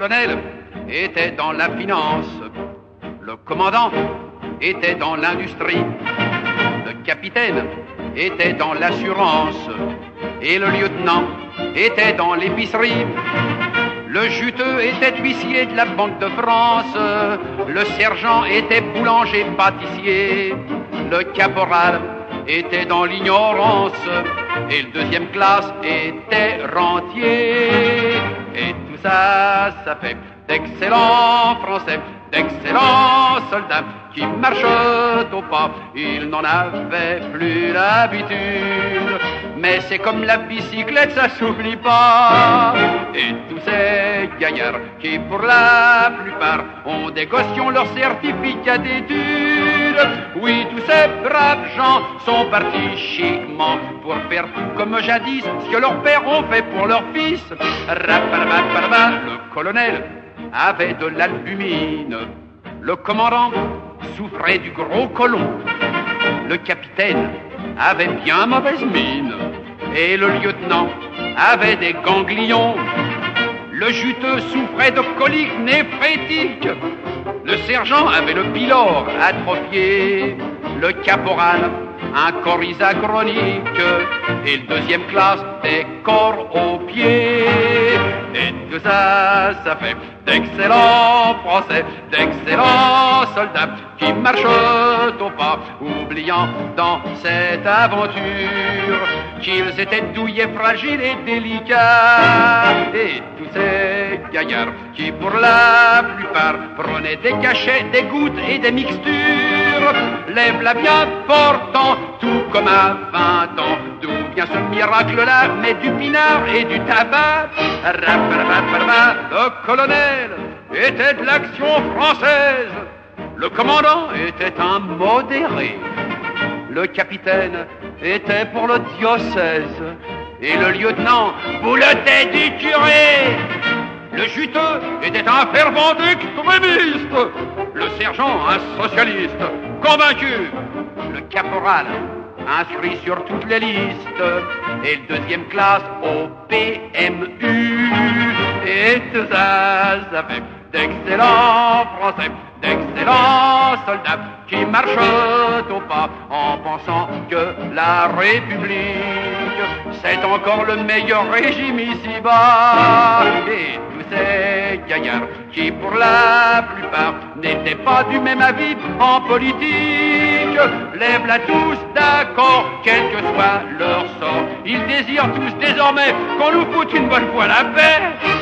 colonel était dans la finance, le commandant était dans l'industrie, le capitaine était dans l'assurance et le lieutenant était dans l'épicerie. Le juteux était huissier de la Banque de France, le sergent était boulanger-pâtissier, le caporal était dans l'ignorance et le deuxième classe était rentier. Et tout ça, ça fait d'excellents Français, d'excellents soldats qui marchent au pas. Ils n'en avaient plus l'habitude, mais c'est comme la bicyclette, ça s'oublie pas. Et tous ces gaillards qui pour la plupart ont des gossions leur certificat d'études. Oui, tous ces braves gens sont partis chiquement pour faire tout comme jadis ce que leurs pères ont fait pour leurs fils. Le colonel avait de l'albumine, le commandant souffrait du gros côlon, le capitaine avait bien mauvaise mine et le lieutenant avait des ganglions. Le juteux souffrait de coliques néphrétiques, le sergent avait le pylore atrophié, le caporal un corps chronique et le deuxième classe des corps aux pieds. Et tout ça, ça fait d'excellents Français, d'excellents soldats qui marchent au pas, oubliant dans cette aventure qu'ils étaient douillés, fragiles et délicats. Et tous ces gaillards qui pour la plupart prenaient des cachets, des gouttes et des mixtures, lève-la bien portant tout comme à 20 ans. D'où vient ce miracle-là? Mais du pinard et du tabac. Le colonel était de l'action française, le commandant était un modéré, le capitaine était pour le diocèse et le lieutenant bouletait du curé. Le juteux était un fervent extrémiste, le sergent un socialiste convaincu, le caporal inscrit sur toutes les listes et le deuxième classe au PMU. Et tout ça, ça fait d'excellents Français, d'excellents soldats qui marchent au pas en pensant que la République c'est encore le meilleur régime ici-bas. Et tous ces gaillards qui pour la plupart n'étaient pas du même avis en politique, lèvent-la tous d'accord, quel que soit leur sort. Ils désirent tous désormais qu'on nous foute une bonne fois la paix.